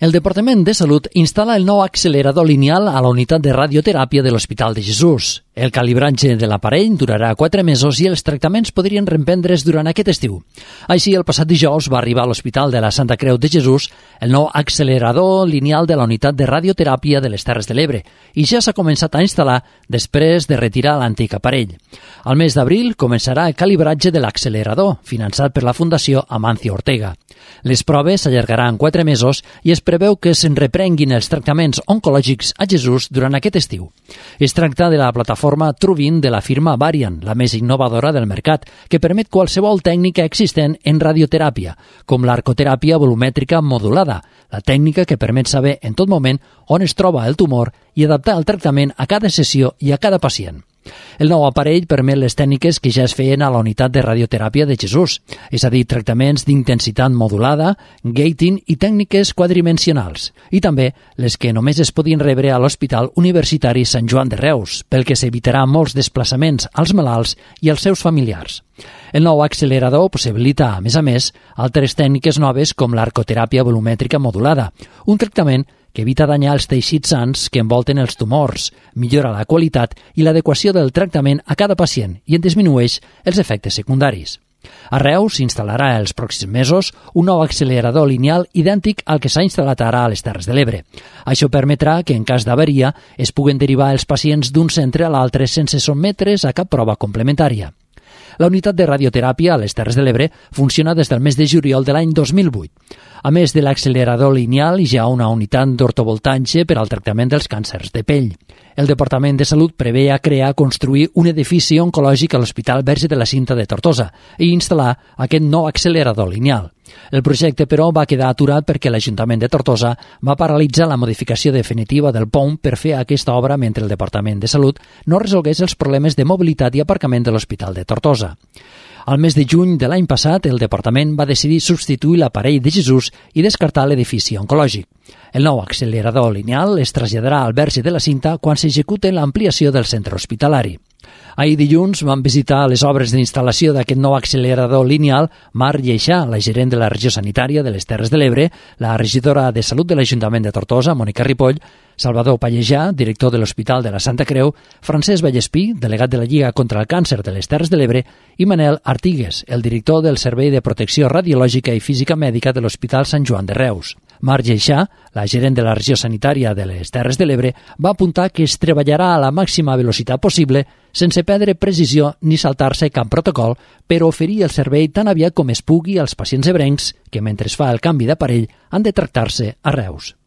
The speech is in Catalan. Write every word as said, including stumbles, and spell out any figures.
El Departament de Salut instal·la el nou accelerador lineal a la unitat de radioteràpia de l'Hospital de Jesús. El calibratge de l'aparell durarà quatre mesos i els tractaments podrien reprendre's durant aquest estiu. Així, el passat dijous va arribar a l'Hospital de la Santa Creu de Jesús el nou accelerador lineal de la unitat de radioteràpia de les Terres de l'Ebre i ja s'ha començat a instal·lar després de retirar l'antic aparell. Al mes d'abril començarà el calibratge de l'accelerador, finançat per la Fundació Amancio Ortega. Les proves s'allargaran quatre mesos i es preveu que se'n reprenguin els tractaments oncològics a Jesús durant aquest estiu. Es tracta de la plataforma Truvin de la firma Varian, la més innovadora del mercat, que permet qualsevol tècnica existent en radioteràpia, com l'arcoteràpia volumètrica modulada, la tècnica que permet saber en tot moment on es troba el tumor i adaptar el tractament a cada sessió i a cada pacient. El nou aparell permet les tècniques que ja es feien a la unitat de radioteràpia de Jesús, és a dir, tractaments d'intensitat modulada, gating i tècniques quadridimensionals, i també les que només es podien rebre a l'Hospital Universitari Sant Joan de Reus, pel que s'evitarà molts desplaçaments als malalts i als seus familiars. El nou accelerador possibilita, a més a més, altres tècniques noves com l'arcoteràpia volumètrica modulada, un tractament que evita danyar els teixits sans que envolten els tumors, millora la qualitat i l'adequació del tractament a cada pacient i en disminueix els efectes secundaris. A Reus s'instal·larà els pròxims mesos un nou accelerador lineal idèntic al que s'ha instal·lat ara a les Terres de l'Ebre. Això permetrà que, en cas d'avaria, es puguen derivar els pacients d'un centre a l'altre sense sotmetre's a cap prova complementària. La unitat de radioteràpia a les Terres de l'Ebre funciona des del mes de juliol de l'any dos mil vuit. A més de l'accelerador lineal, hi ha una unitat d'ortovoltatge per al tractament dels càncers de pell. El Departament de Salut preveia crear construir un edifici oncològic a l'Hospital Verge de la Cinta de Tortosa i instal·lar aquest nou accelerador lineal. El projecte, però, va quedar aturat perquè l'Ajuntament de Tortosa va paralitzar la modificació definitiva del P O M per fer aquesta obra mentre el Departament de Salut no resolgués els problemes de mobilitat i aparcament de l'Hospital de Tortosa. Al mes de juny de l'any passat, el departament va decidir substituir l'aparell de Jesús i descartar l'edifici oncològic. El nou accelerador lineal es traslladarà al Verge de la Cinta quan s'execute l'ampliació del centre hospitalari. Ahir dilluns van visitar les obres d'instal·lació d'aquest nou accelerador lineal Mar Lleixà, la gerent de la regió sanitària de les Terres de l'Ebre, la regidora de Salut de l'Ajuntament de Tortosa, Mònica Ripoll, Salvador Pallejà, director de l'Hospital de la Santa Creu, Francesc Vallespí, delegat de la Lliga contra el Càncer de les Terres de l'Ebre, i Manel Artigues, el director del Servei de Protecció Radiològica i Física Mèdica de l'Hospital Sant Joan de Reus. Mar Lleixà, la gerent de la regió sanitària de les Terres de l'Ebre, va apuntar que es treballarà a la màxima velocitat possible sense perdre precisió ni saltar-se cap protocol per oferir el servei tan aviat com es pugui als pacients ebrencs que, mentre es fa el canvi d'aparell, han de tractar-se a Reus.